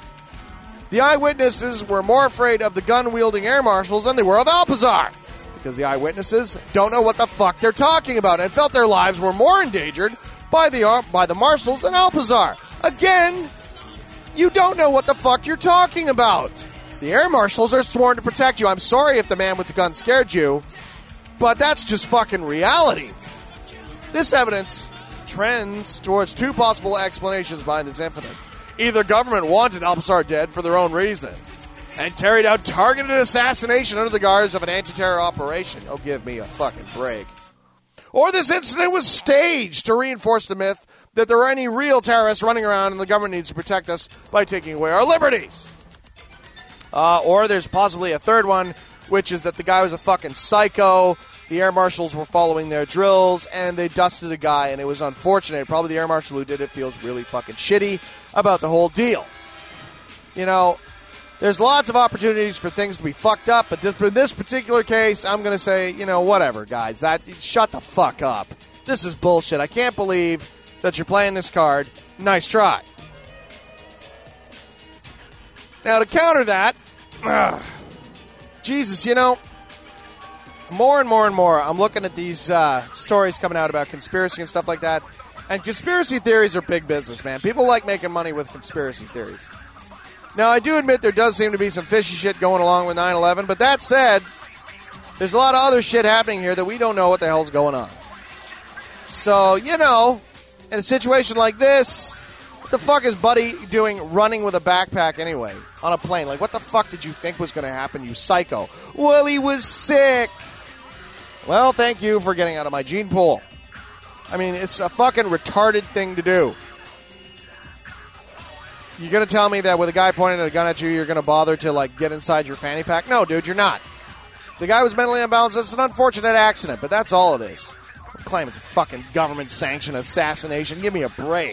The eyewitnesses were more afraid of the gun-wielding air marshals than they were of Alpizar, because the eyewitnesses don't know what the fuck they're talking about and felt their lives were more endangered by the by the marshals than Alpizar. Again, you don't know what the fuck you're talking about. The air marshals are sworn to protect you. I'm sorry if the man with the gun scared you, but that's just fucking reality. This evidence trends towards two possible explanations behind this incident. Either government wanted Alpizar dead for their own reasons and carried out targeted assassination under the guise of an anti-terror operation. Oh, give me a fucking break. Or this incident was staged to reinforce the myth that there are any real terrorists running around and the government needs to protect us by taking away our liberties. Uh, or there's possibly a third one, which is that the guy was a fucking psycho. The air marshals were following their drills, and they dusted a guy, and it was unfortunate. Probably the air marshal who did it feels really fucking shitty about the whole deal. You know, there's lots of opportunities for things to be fucked up, but this, for this particular case, I'm going to say, you know, whatever, guys. That shut the fuck up. This is bullshit. I can't believe that you're playing this card. Nice try. Now, to counter that, ugh, Jesus, you know, more and more and more, I'm looking at these uh, stories coming out about conspiracy and stuff like that. And conspiracy theories are big business, man. People like making money with conspiracy theories. Now, I do admit there does seem to be some fishy shit going along with nine eleven, but that said, there's a lot of other shit happening here that we don't know what the hell's going on. So, you know, in a situation like this, what the fuck is Buddy doing running with a backpack anyway on a plane? Like, what the fuck did you think was going to happen, you psycho? Well, he was sick. Well, thank you for getting out of my gene pool. I mean, it's a fucking retarded thing to do. You're going to tell me that with a guy pointing a gun at you, you're going to bother to, like, get inside your fanny pack? No, dude, you're not. The guy was mentally unbalanced. It's an unfortunate accident, but that's all it is. I claim it's a fucking government-sanctioned assassination. Give me a break.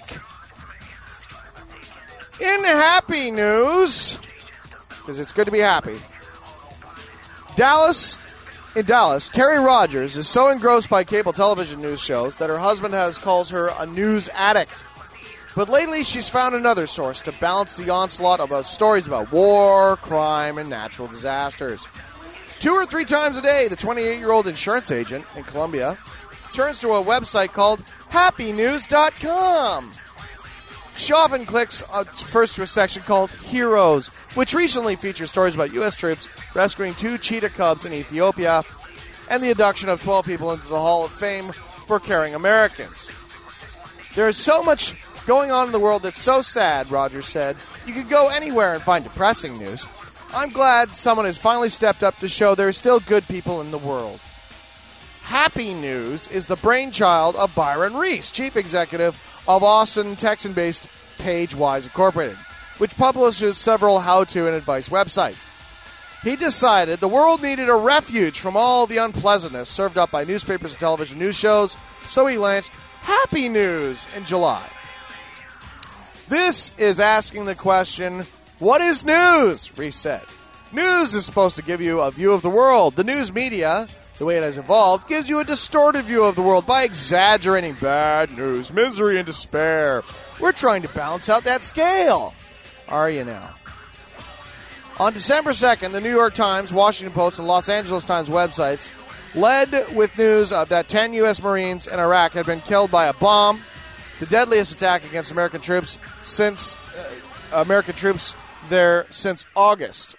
In happy news, because it's good to be happy, Dallas... In Dallas, Carrie Rogers is so engrossed by cable television news shows that her husband has calls her a news addict. But lately, she's found another source to balance the onslaught of stories about war, crime, and natural disasters. Two or three times a day, the twenty-eight-year-old insurance agent in Columbia turns to a website called happy news dot com. She often clicks uh, first to a section called Heroes, which recently features stories about U S troops rescuing two cheetah cubs in Ethiopia and the induction of twelve people into the Hall of Fame for caring Americans. There is so much going on in the world that's so sad, Rogers said. You could go anywhere and find depressing news. I'm glad someone has finally stepped up to show there are still good people in the world. Happy News is the brainchild of Byron Reese, chief executive of Austin, Texan-based PageWise Incorporated, which publishes several how-to and advice websites. He decided the world needed a refuge from all the unpleasantness served up by newspapers and television news shows, so he launched Happy News in July. This is asking the question, what is news? Reese said. News is supposed to give you a view of the world. The news media, the way it has evolved, gives you a distorted view of the world by exaggerating bad news, misery, and despair. We're trying to balance out that scale. Are you now? On December second, the New York Times, Washington Post, and Los Angeles Times websites led with news uh, that ten U S Marines in Iraq had been killed by a bomb, the deadliest attack against American troops since uh, American troops there since August.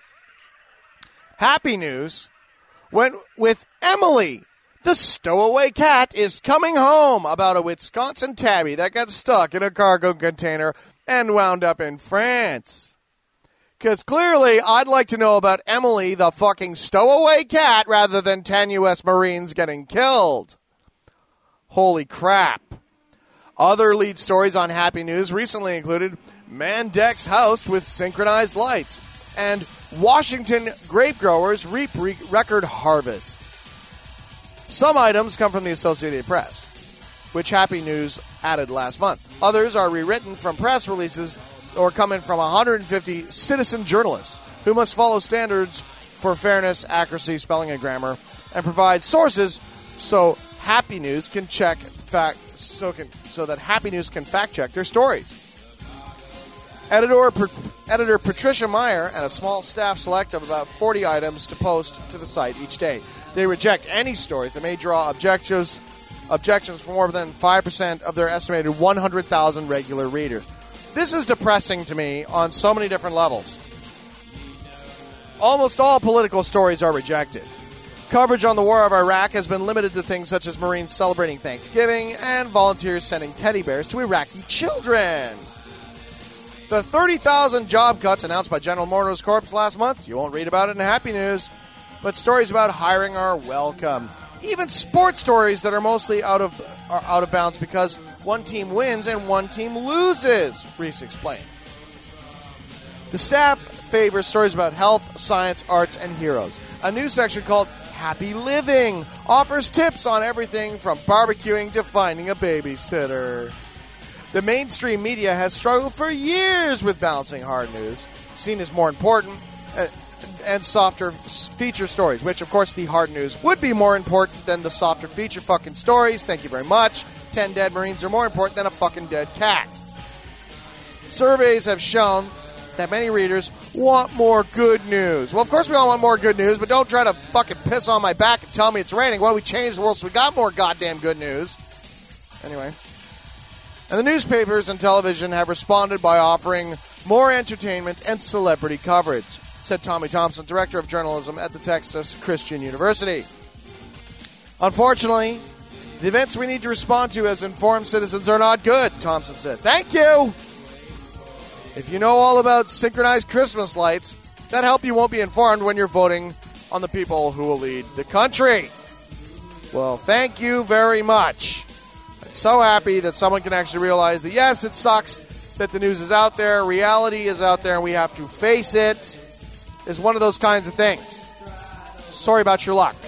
Happy news went with Emily. The stowaway cat is coming home about a Wisconsin tabby that got stuck in a cargo container and wound up in France. Because clearly I'd like to know about Emily, the fucking stowaway cat, rather than ten U S Marines getting killed. Holy crap. Other lead stories on Happy News recently included man decks house with synchronized lights and Washington grape growers reap re- record harvest. Some items come from the Associated Press, which Happy News added last month. Others are rewritten from press releases or coming from one hundred fifty citizen journalists who must follow standards for fairness, accuracy, spelling, and grammar, and provide sources so Happy News can check fact so can so that Happy News can fact check their stories. Editor, Editor Patricia Meyer and a small staff select of about forty items to post to the site each day. They reject any stories that may draw objections, objections from more than five percent of their estimated one hundred thousand regular readers. This is depressing to me on so many different levels. Almost all political stories are rejected. Coverage on the war of Iraq has been limited to things such as Marines celebrating Thanksgiving and volunteers sending teddy bears to Iraqi children. The thirty thousand job cuts announced by General Motors Corp last month, you won't read about it in Happy News, but stories about hiring are welcome. Even sports stories that are mostly out of are out of bounds because one team wins and one team loses, Reese explained. The staff favors stories about health, science, arts, and heroes. A new section called Happy Living offers tips on everything from barbecuing to finding a babysitter. The mainstream media has struggled for years with balancing hard news, seen as more important, uh, and softer feature stories, which, of course, the hard news would be more important than the softer feature fucking stories. Thank you very much. Ten dead Marines are more important than a fucking dead cat. Surveys have shown that many readers want more good news. Well, of course we all want more good news, but don't try to fucking piss on my back and tell me it's raining. Why don't we change the world so we got more goddamn good news? Anyway. And the newspapers and television have responded by offering more entertainment and celebrity coverage, said Tommy Thompson, director of journalism at the Texas Christian University. Unfortunately, the events we need to respond to as informed citizens are not good, Thompson said. Thank you! If you know all about synchronized Christmas lights, that help you won't be informed when you're voting on the people who will lead the country. Well, thank you very much. I'm so happy that someone can actually realize that, yes, it sucks that the news is out there, reality is out there, and we have to face it. It's one of those kinds of things. Sorry about your luck.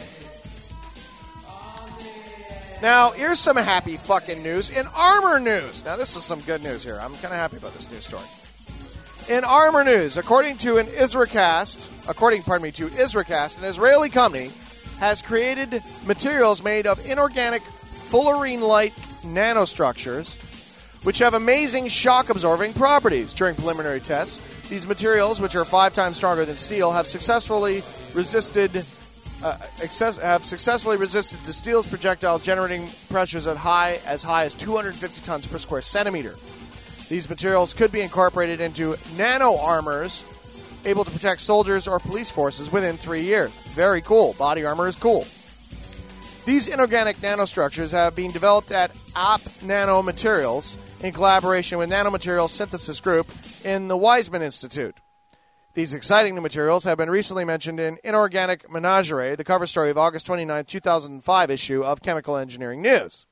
Now, here's some happy fucking news in Armor News. Now, this is some good news here. I'm kind of happy about this news story. In Armor News, according to an Isracast, according, pardon me, to Isracast, an Israeli company has created materials made of inorganic fullerene-like nanostructures, which have amazing shock-absorbing properties. During preliminary tests, these materials, which are five times stronger than steel, have successfully resisted uh, excess, have successfully resisted the steel's projectile, generating pressures at high as high as two hundred fifty tons per square centimeter. These materials could be incorporated into nano armors, able to protect soldiers or police forces within three years. Very cool. Body armor is cool. These inorganic nanostructures have been developed at A P Nanomaterials in collaboration with Nanomaterials Synthesis Group in the Weizmann Institute. These exciting new materials have been recently mentioned in Inorganic Menagerie, the cover story of August twenty-ninth, two thousand five issue of Chemical Engineering News.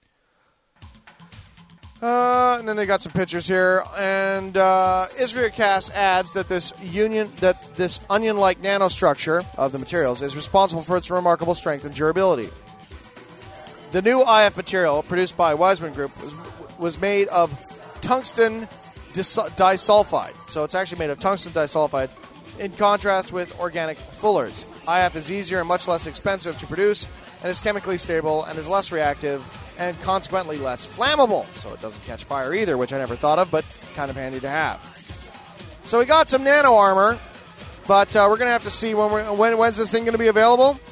Uh, and then they got some pictures here, and uh, Isracast adds that this union, that this onion-like nanostructure of the materials is responsible for its remarkable strength and durability. The new I F material, produced by Weizmann Group, was, was made of tungsten dis- disulfide. So it's actually made of tungsten disulfide, in contrast with organic fullers. I F is easier and much less expensive to produce, and is chemically stable and is less reactive, and consequently less flammable, so it doesn't catch fire either, which I never thought of, but kind of handy to have. So we got some nano armor, but uh, we're going to have to see when, we're, when when's this thing going to be available.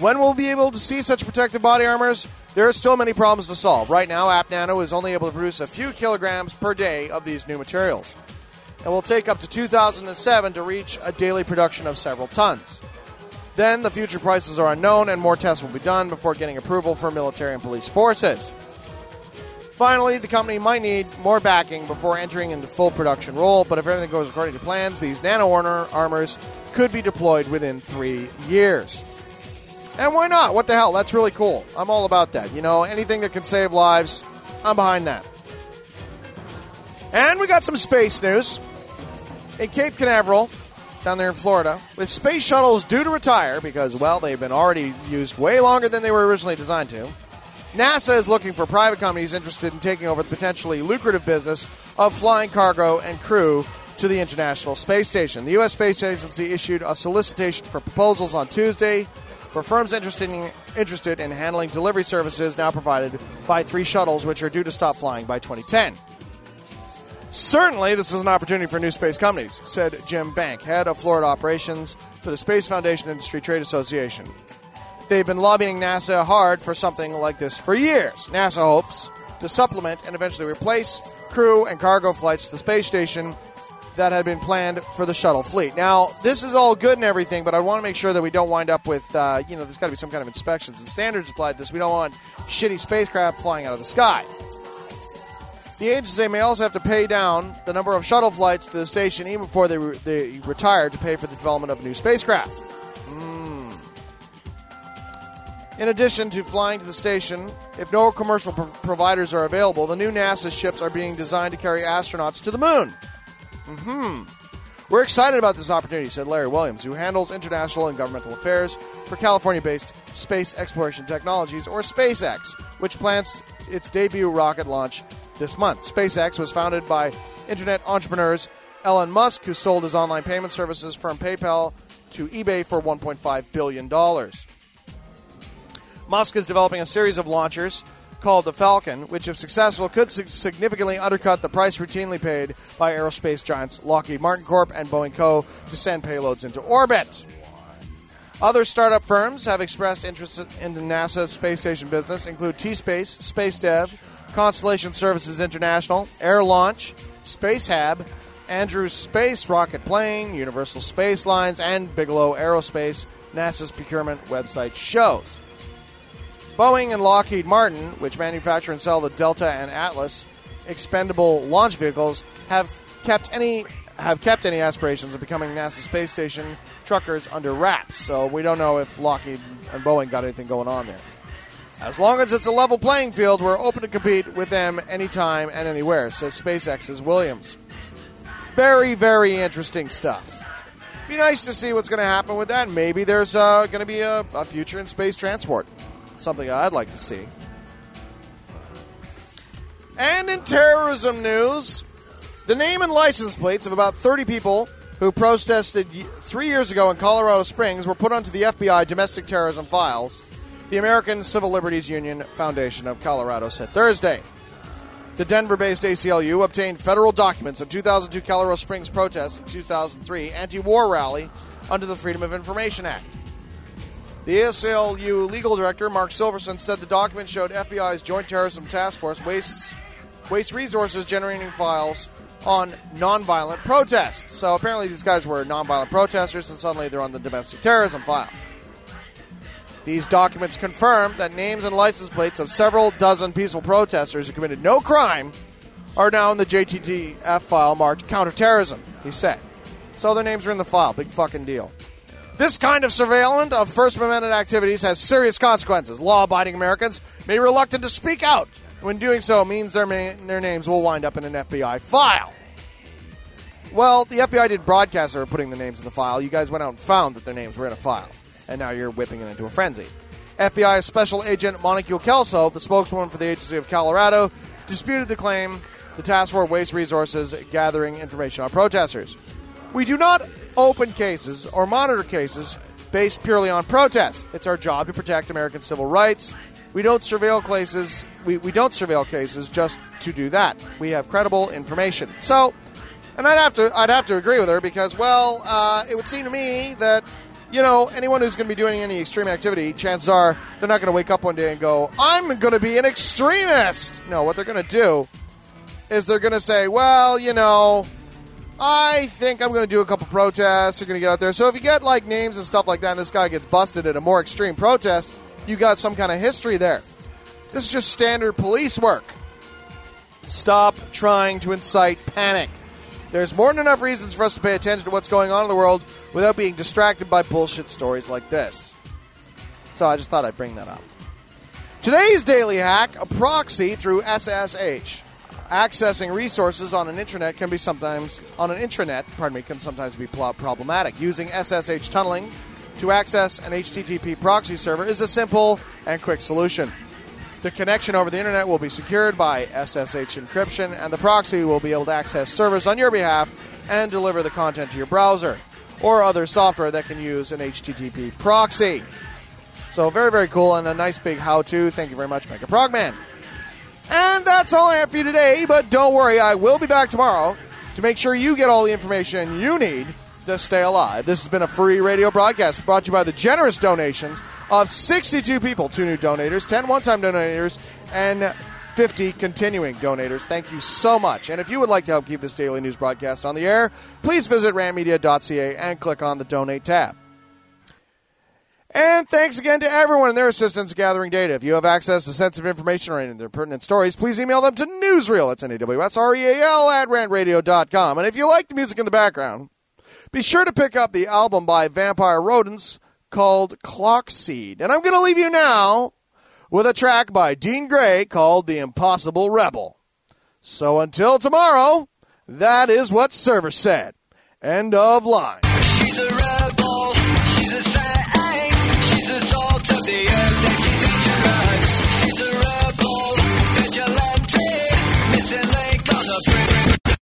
When we'll be able to see such protective body armors, there are still many problems to solve. Right now, App Nano is only able to produce a few kilograms per day of these new materials. It will take up to two thousand seven to reach a daily production of several tons. Then, the future prices are unknown, and more tests will be done before getting approval for military and police forces. Finally, the company might need more backing before entering into full production role, but if everything goes according to plans, these nano armors could be deployed within three years. And why not? What the hell? That's really cool. I'm all about that. You know, anything that can save lives, I'm behind that. And we got some space news. In Cape Canaveral, down there in Florida, with space shuttles due to retire because, well, they've been already used way longer than they were originally designed to, NASA is looking for private companies interested in taking over the potentially lucrative business of flying cargo and crew to the International Space Station. The U S Space Agency issued a solicitation for proposals on Tuesday for firms interested in, interested in handling delivery services now provided by three shuttles, which are due to stop flying by twenty ten. Certainly, this is an opportunity for new space companies, said Jim Bank, head of Florida operations for the Space Foundation Industry Trade Association. They've been lobbying NASA hard for something like this for years. NASA hopes to supplement and eventually replace crew and cargo flights to the space station that had been planned for the shuttle fleet. Now, this is all good and everything, but I want to make sure that we don't wind up with, uh, you know, there's got to be some kind of inspections and standards applied to this. We don't want shitty spacecraft flying out of the sky. The agency may also have to pay down the number of shuttle flights to the station even before they, re- they retire to pay for the development of a new spacecraft. Mm. In addition to flying to the station, if no commercial pro- providers are available, the new NASA ships are being designed to carry astronauts to the moon. Mm-hmm. We're excited about this opportunity, said Larry Williams, who handles international and governmental affairs for California-based Space Exploration Technologies, or SpaceX, which plans its debut rocket launch this month. SpaceX was founded by internet entrepreneurs Elon Musk, who sold his online payment services firm PayPal to eBay for one point five billion dollars. Musk is developing a series of launchers called the Falcon, which, if successful, could significantly undercut the price routinely paid by aerospace giants Lockheed Martin Corp and Boeing Co. to send payloads into orbit. Other startup firms have expressed interest in the NASA space station business, include T-Space, Space Dev, Constellation Services International, Air Launch, SpaceHab, Andrews Space Rocket Plane, Universal Space Lines, and Bigelow Aerospace, NASA's procurement website shows. Boeing and Lockheed Martin, which manufacture and sell the Delta and Atlas expendable launch vehicles, have kept any have kept any aspirations of becoming NASA space station truckers under wraps. So we don't know if Lockheed and Boeing got anything going on there. As long as it's a level playing field, we're open to compete with them anytime and anywhere, says SpaceX's Williams. Very, very interesting stuff. Be nice to see what's going to happen with that. Maybe there's uh, going to be a, a future in space transport. Something I'd like to see. And in terrorism news, the name and license plates of about thirty people who protested three years ago in Colorado Springs were put onto the F B I domestic terrorism files, the American Civil Liberties Union Foundation of Colorado said Thursday. The Denver-based A C L U obtained federal documents of two thousand two Colorado Springs protests and two thousand three anti-war rally under the Freedom of Information Act. The A C L U legal director, Mark Silverson, said the document showed F B I's Joint Terrorism Task Force wastes, waste resources generating files on nonviolent protests. So apparently these guys were nonviolent protesters, and suddenly they're on the domestic terrorism file. These documents confirm that names and license plates of several dozen peaceful protesters who committed no crime are now in the J T T F file marked counterterrorism, he said. So their names are in the file. Big fucking deal. This kind of surveillance of First Amendment activities has serious consequences. Law-abiding Americans may be reluctant to speak out. When doing so means their, ma- their names will wind up in an F B I file. Well, the F B I did broadcast they were putting the names in the file. You guys went out and found that their names were in a file. And now you're whipping it into a frenzy. F B I Special Agent Monica Kelso, the spokeswoman for the Agency of Colorado, disputed the claim the task force wastes resources gathering information on protesters. We do not open cases or monitor cases based purely on protests. It's our job to protect American civil rights. We don't surveil cases. We, we don't surveil cases just to do that. We have credible information. So, and I'd have to I'd have to agree with her because, well, uh, it would seem to me that you know, anyone who's going to be doing any extreme activity, chances are they're not going to wake up one day and go, I'm going to be an extremist. No, what they're going to do is they're going to say, well, you know, I think I'm going to do a couple protests. They're going to get out there. So if you get, like, names and stuff like that and this guy gets busted at a more extreme protest, you got some kind of history there. This is just standard police work. Stop trying to incite panic. There's more than enough reasons for us to pay attention to what's going on in the world without being distracted by bullshit stories like this. So I just thought I'd bring that up. Today's daily hack, a proxy through S S H. Accessing resources on an intranet can be sometimes on an intranet, pardon me, can sometimes be pl- problematic. Using S S H tunneling to access an H T T P proxy server is a simple and quick solution. The connection over the internet will be secured by S S H encryption, and the proxy will be able to access servers on your behalf and deliver the content to your browser or other software that can use an H T T P proxy. So very, very cool and a nice big how-to. Thank you very much, Mega Progman. And that's all I have for you today, but don't worry, I will be back tomorrow to make sure you get all the information you need to stay alive. This has been a free radio broadcast brought to you by the generous donations of sixty-two people, two new donators, ten one-time donators, and fifty continuing donators. Thank you so much. And if you would like to help keep this daily news broadcast on the air, please visit ram media dot c a and click on the Donate tab. And thanks again to everyone and their assistance gathering data. If you have access to sensitive information or any of their pertinent stories, please email them to newsreel, that's N A W S R E A L, at rand radio dot com. And if you like the music in the background, be sure to pick up the album by Vampire Rodents called Clockseed. And I'm going to leave you now with a track by Dean Gray called The Impossible Rebel. So until tomorrow, that is what Server said. End of line. She's a rebel, she's a saint, she's the salt of the earth, and she's dangerous. She's a rebel, vigilante, missing link on the bridge.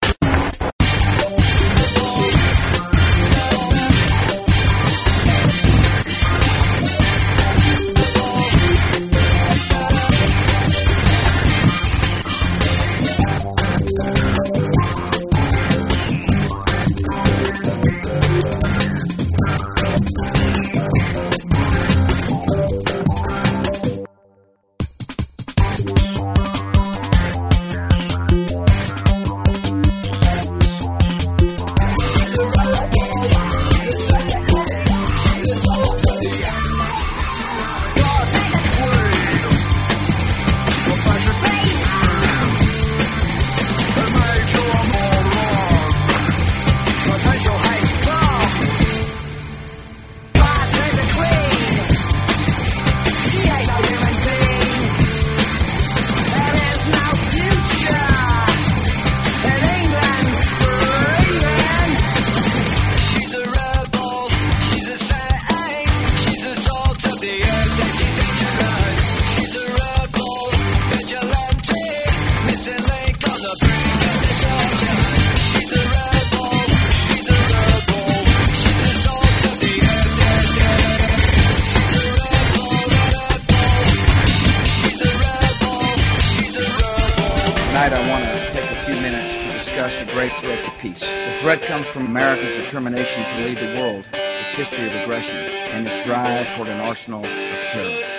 The threat comes from America's determination to lead the world, its history of aggression, and its drive toward an arsenal of terror.